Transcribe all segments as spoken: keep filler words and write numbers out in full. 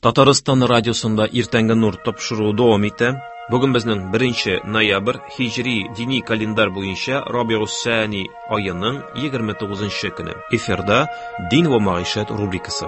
Татарстан радиосында иртәнге нур тапшыру дәвам итә. Бүген безнең беренче ноябрь хиҗри дини календар буенча Рабиус-Сани аеның егерме тугызынчы көне. Эфирда Дин ва мәгъишәт рубрикасы.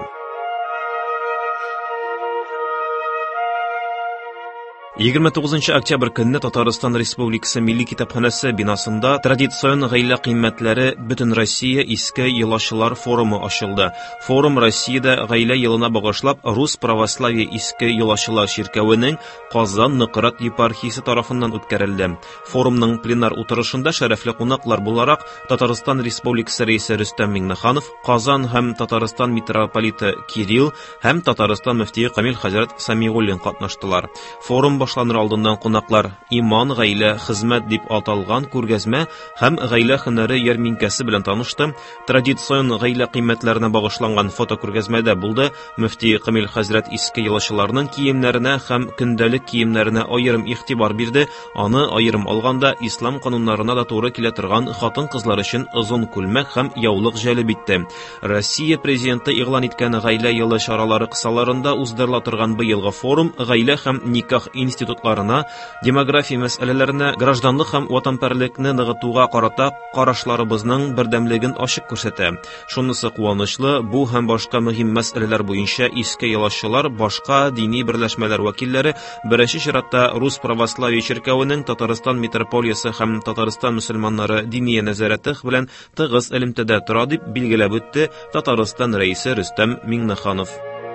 егерме тугызынчы октябрь көнне Татарстан Республикасы Милли китапханәсе бинасында традицион гаилә кыйммәтләре бөтен Россия иске елашылар форумы ачылды. Форум Россиядә гаилә елына багышлап Рус православие иске елашылар ширкәвенең Казан Ныгырат епархиясе тарафыннан үткәрелде. Форумның пленар утырышында шәрәфле кунаклар буларак Татарстан Республикасы рәисе Рөстәм Миңнеханов, Казан һәм Татарстан митрополиты Кирилл һәм Татарстан мөфтие Камил хәзрәт Самигуллин катнаштылар. Форум башланыр алдыннан кунаклар иман, гаилә, хезмәт дип аталган күргәзмә һәм гаилә һөнәре ярминкәсе белән танышты. Традицион гаилә кыйммәтләренә багышланган фотокүргәзмәдә булды. Мөфти Камил хәзрәт иске елашыларның киемнәренә һәм көндәлек киемнәренә аерым игътибар бирде. Аны аерым алганда ислам кануннарына да туры килә торган хатын-кызлар өчен озын күлмәк һәм яулык җәлеп итте. Россия президенты игълан иткән гаилә елы чаралары кысаларында уздырыла торган быелгы форум гаилә һәм никах институтларына, демография мәсьәләләренә, гражданлык һәм ватанпәрлекне ныгытуга карата карашларыбызның бердәмлеген ачык күрсәтә. Шунысы куанычлы, бу һәм башка мөһим мәсьәләләр буенча иске елашчылар, башка дини берләшмәләр вәкилләре беренче чиратта Рус православие ширкәвенең Татарстан митрополиясе һәм Татарстан мөселманнары дини нәзарәте белән тыгыз элемтәдә тора дип билгеләп үтте Татарстан рәисе Рөстәм Миңнеханов.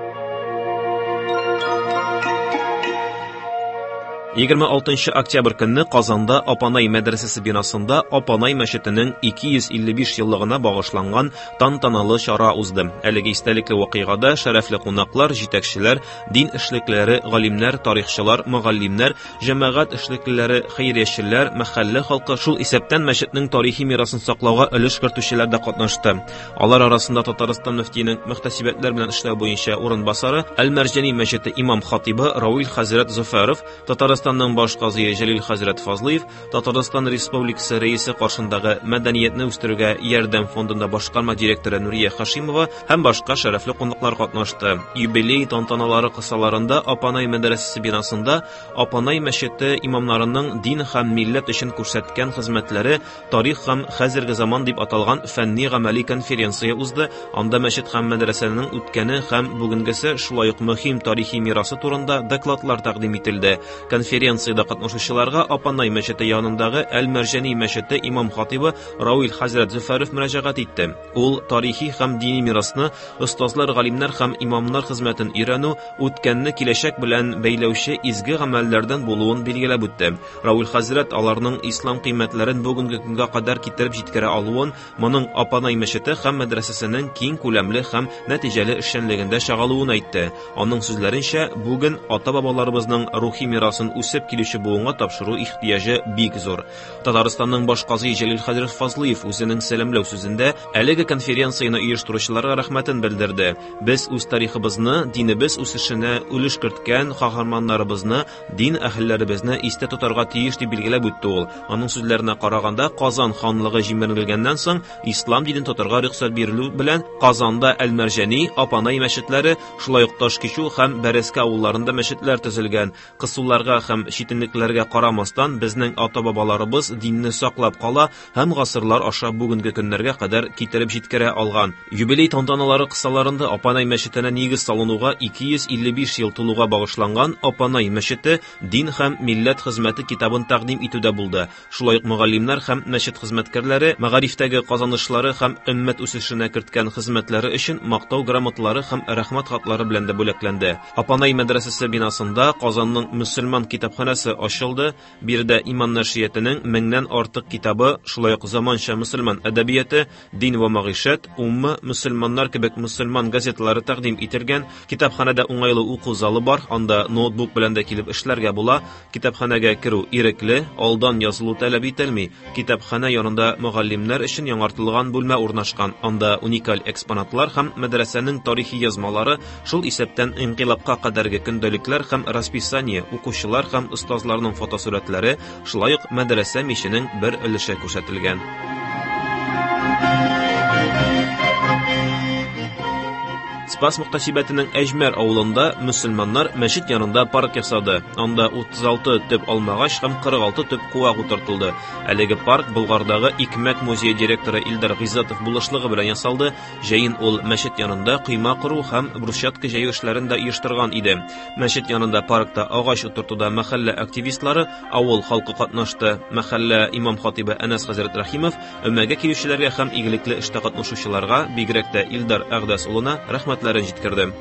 егерме алтынчы октябрь көнне Казанда Апанай мәдрәсәсе бинасында Апанай мәчетенең ике йөз илле биш еллыгына багышланган тантаналы чара узды. Әлеге истәлекле вакыйгада шәрәфле кунаклар, җитәкчеләр, дин эшлеклеләре, галимнәр, тарихчылар, мөгаллимнәр, җәмәгать эшлеклеләре, хәйриячеләр, мәхәллә халкы, шул исәптән мәчетнең тарихи мирасын саклауга өлеш кертүчеләр дә катнашты. Алар арасында Татарстан мөфтиенең мөхтәсибәтләр белән эшләү буенча урынбасары, Әл-Мәрҗани мәчете имам-хатибы Рауил хәзрәт Зөфәров, Татарстан Татарстанның баш казые Җәлил хәзрәт Фазлыев, Татарстан Республикасы рәисе каршындагы мәдәниятне үстерүгә ярдәм фондында башкарма директоры Нурия Хашимова һәм башка шәрәфле кунаклар катнашты. Юбилей тантаналары кысаларында Апанай мәдрәсәсе бинасында Апанай мәчете имамнарының дин һәм милләт өчен күрсәткән хезмәтләре, тарих һәм хәзерге заман дип аталган фәнни-гамәли конференция узды. Анда мәчет һәм мәдрәсәнең үткәне һәм бүгенгесе шулай ук мөһим тарихи мирасы турында докладлар тәкъдим ителде. Конференцияда катнашучыларга Апанай мәчете янындагы Әл-Мәрҗани мәчете имам-хатибы Рауил хәзрәт Зөфәров мөрәҗәгать итте. Ул тарихи һәм дини мирасны, остазлар, галимнәр һәм имамнар хезмәтен өйрәнү, үткәнне киләчәк белән бәйләүче изге гамәлләрдән булуын билгеләп үтте. Рауил хәзрәт аларның ислам кыйммәтләрен бүгенге көнгә кадәр китереп җиткерә алуын, моның Апанай мәчете һәм мәдрәсәсенең киң күләмле һәм нәтиҗәле эшчәнлегендә чагылуын әйтте. Аның сүзләренчә, бүген ата-бабаларыбызның рухи мирасын үсеп килүче буынга тапшыру ихтыяҗы бик зур. Татарстанның баш казые Җәлил хәзрәт Фазлыев үзенең сәламләү сүзендә әлеге конференцияны оештыручыларга рәхмәтен белдерде. Без үз тарихыбызны, динебез үсешенә өлеш керткән каһарманнарыбызны, дин әһелләребезне истә тотарга тиеш дип билгеләп үтте ул. Аның сүзләренә караганда, Казан ханлыгы җимерелгәннән соң ислам динен тотарга рөхсәт бирелү белән Казанда Әл-Мәрҗани, Апанай мәчетләре, шулай ук Ташкичу һәм Бәрәскә авылларында мәчетләр төзелгән. Кысуларга һәм читенлекләргә карамастан безнең ата-бабаларыбыз динне саклап кала һәм гасырлар аша бүгенге көннәргә кадәр китереп җиткерә алган. Юбилей тантаналары кысаларында Апанай мәчетенә нигез салынуга ике йөз илле биш ел тулуга багышланган Апанай мәчете дин һәм милләт хезмәте китабын тәкъдим итүдә булды. Шулай ук мөгаллимнәр һәм мәчет хезмәткәрләре мәгарифтәге казанышлары һәм өммәт үсешенә керткән хезмәтләре өчен мактау грамоталары һәм рәхмәт хатлары белән дә бүләкләнде. Апанай мәдрәсәсе бинасында Казанның мөселман китапханәсе ачылды. Бирдә иман нәшриятенең меңнән артык китабы, шулай ук заманча мөселман әдәбияты, дин ва мәгъишәт, умма, мөселманнар кебек мөселман газеталары тәкъдим ителгән. Китапханәдә уңайлы уку залы бар, анда ноутбук белән дә килеп эшләргә була. Китапханәгә керү ирекле, алдан язылу таләп ителми. Китапханә янында мөгаллимнәр өчен яңартылган бүлмә урнашкан. Анда уникаль экспонатлар һәм мәдрәсәнең тарихи язмалары, шул исәптән инкыйлабка кадәрге көндәлекләр һәм расписание, укучылар һәм остазларның фотосурәтләре, шулай ук мәдрәсә миченең бер өлеше күрсәтелгән. Спас мөхтәсибәтенең Әҗмәр авылында мөселманнар мәчет янында парк ясады. Анда утыз алты төп алмагач һәм кырык алты төп куак утыртылды. Әлеге парк Болгардагы Икмәк музее директоры Илдар Гыйззатов булышлыгы белән ясалды. Җәен ул мәчет янында койма кору һәм брусчатка җәю эшләрен дә оештырган иде. Мәчет янында паркта агач утыртуда мәхәллә активистлары, авыл халкы катнашты. Мәхәллә имам хатибы Әнәс хәзрәт Рәхимов өммәгә килүчеләргә һәм игелекле эштә катнашучыларга, бигрәк тә Илдар Әгъдәс улына рәхмәтләрен җиткерде.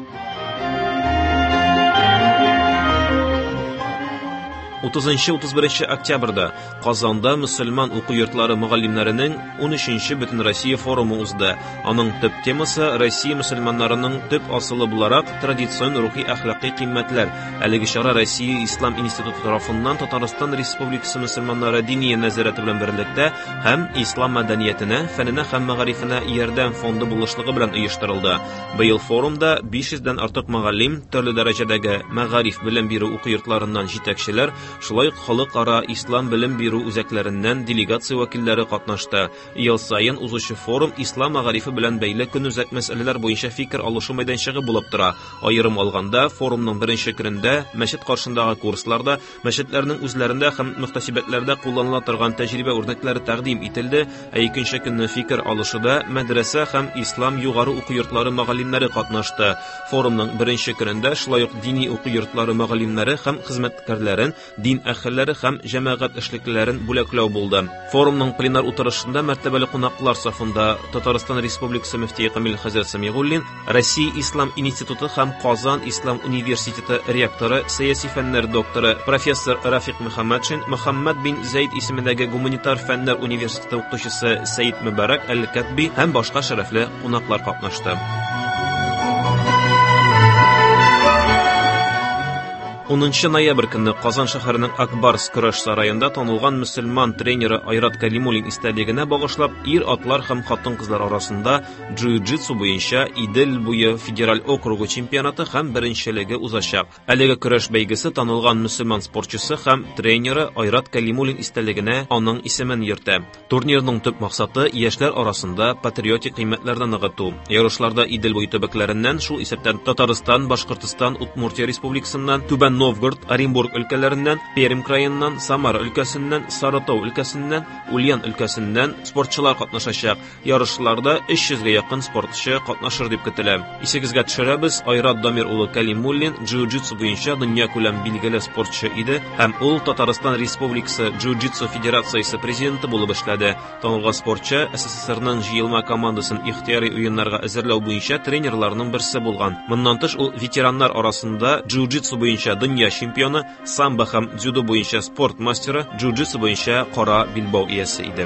утызынчы - утыз беренче октябрьдә Казанда мөселман уку йортлары мөгаллимнәренең унөченче Бөтен Россия форумы узды. Аның төп темасы Россия мөселманнарының төп асылы буларак традицион рухи әхлакый кыйммәтләр. Әлеге чара Россия Ислам институты тарафыннан Татарстан Республикасы мөселманнары дини нәзарәте белән берлектә һәм ислам мәдәниятенә, фәненә һәм мәгарифенә ярдәм фонды булышлыгы белән оештырылды. Быел форумда биш йөздән артык мөгаллим, төрле дәрәҗәдәге мәгариф белем бирү уку йортларыннан җитәкчеләр, шулай ук халыкара ислам белем бирү үзәкләреннән делегация вәкилләре катнашты. Ел саен узучы форум ислам мәгарифе белән бәйле көнүзәк мәсьәләләр буенча фикер алышу мәйданчыгы булып тора. Аерым алганда, форумның беренче көнендә мәчет каршындагы курсларда, мәчетләрнең үзләрендә һәм мөхтәсибәтләрдә кулланыла торган тәҗрибә үрнәкләре тәкъдим ителде, ә икенче көнне фикер алышуда мәдрәсә һәм ислам югары уку йортлары мөгаллимнәре катнашты. Форумның беренче көнендә шулай ук дини уку йортлары мөгаллимнәре һәм хезмәткәрләрен, дин әһелләре һәм җәмәгать эшлеклеләрен бүләкләү булды. Форумның пленар утырышында мәртәбәле кунаклар сафында Татарстан Республикасы мөфтие Камил хәзрәт Сәмигуллин, Россия Ислам институты һәм Казан Ислам университеты ректоры, сәяси фәннәр докторы, профессор Рафик Мөхәммәтшин, Мөхәммәд бин Зәйд исемендәге гуманитар фәннәр университеты укытучысы Сәйид Мөбарак әл-Катби һәм башка шәрәфле кунаклар катнашты. унынчы ноябрь көнне Казан шәһәренең Акбарс көрәш сараенда танылган мөселман тренеры Айрат Кәлимуллин истәлегенә багышлап ир-атлар һәм хатын-кызлар арасында джиу-джитсу буенча Идел буе федераль округы чемпионаты һәм беренчелеге узачак. Әлеге көрәш бәйгесе танылган мөселман спортчысы һәм тренеры Айрат Кәлимуллин истәлегенә аның исемен йөртә. Турнирның төп максаты яшьләр арасында патриотик кыйммәтләрне ныгыту. Ярышларда Идел буе төбәкләреннән, шул исәптән Татарстан, Башкортстан, Удмуртия республикасыннан, Түбән Новгород, Оренбург өлкәләреннән, Пермь краеннан, Самара өлкәсеннән, Саратау өлкәсеннән, Ульян өлкәсеннән спортчылар катнашачак. Ярышларда өч йөзгә якын спортчы катнашыр дип көтелә. Исегезгә төшерәбез, Айрат Дамир улы Кәлимуллин джиу-джитсу буенча дөнья күләм билгеле спортчы иде һәм ул Татарстан Республикасы джиу-джитсу федерациясе президенты булып эшләде. Танылган спортчы СССРның җыелма командасын ихтыяри уеннарга әзерләү буенча тренерларның берсе булган. Моннан тыш ул ветераннар арасында джиу-джитсу буенча дөнья чемпионы, самбо һәм дзюдо буенча спорт мастеры, джиу-джитсу буенча кара билбау иясе иде.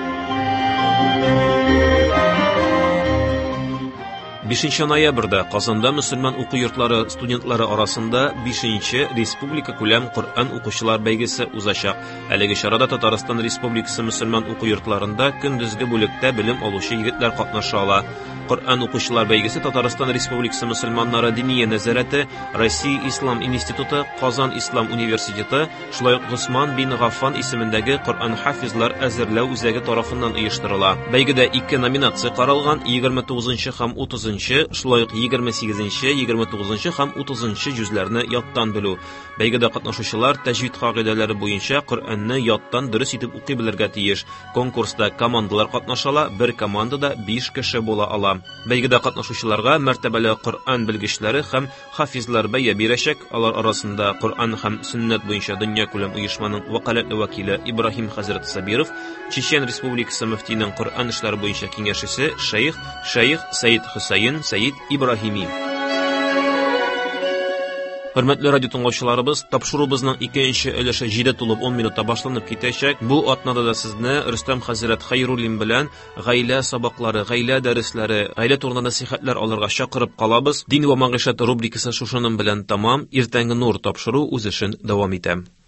бишенче ноябрьдә Казанда мөселман уку йортлары студентлары арасында бишенче республика күләм Коръән укучылар бәйгесе узачак. Әлеге чарада Татарстан Республикасы мөселман уку йортларында көндезге бүлектә белем алучы егетләр катнаша ала. Коръән укучылар бәйгесе Татарстан Республикасы мөселманнары дини нәзарәте, Россия Ислам институты, Казан Ислам университеты, шулай ук Госман бин Гаффан исемендәге Коръән хафизлар әзерләү үзәге тарафыннан оештырыла. Бәйгедә ике номинация каралган: егерме тугызынчы һәм утызынчы, шулай ук егерме сигезенче, егерме тугызынчы һәм утызынчы җүзләрне яттан белү. Бәйгедә катнашучылар тәҗвид кагыйдәләре буенча Коръәнне яттан дөрес итеп укый белергә тиеш. Конкурста командалар катнашала, бер командада биш кеше була ала. Бәйгедә катнашучыларга мәртәбәле Коръән белгечләре һәм хафизлар бәя бирәчәк. Алар арасында Коръән һәм сөннәт буенча дөнья күләм оешманың вәкаләтле вәкиле Ибраһим хәзрәт Сабиров, Чечен Республикасы мөфтиенең Коръән эшләре буенча киңәшчесе Шейх Шейх Сәйид Хөсәен Сәйид Ибраһими. Хөрмәтле радио тыңлаучыларыбыз, тапшырубызның икенче өлеше җиде тулып ун минутта башланып китәчәк. Бу атнада да сезне Рөстәм хәзрәт Хәйруллин белән гаилә сабаклары, гаилә дәресләре, гаилә турында нәсихәтләр алырга чакырып калабыз. Дин ва мәгъишәт рубрикасы шушының белән тамам. Иртәнге нур тапшыру үз эшен дәвам итә.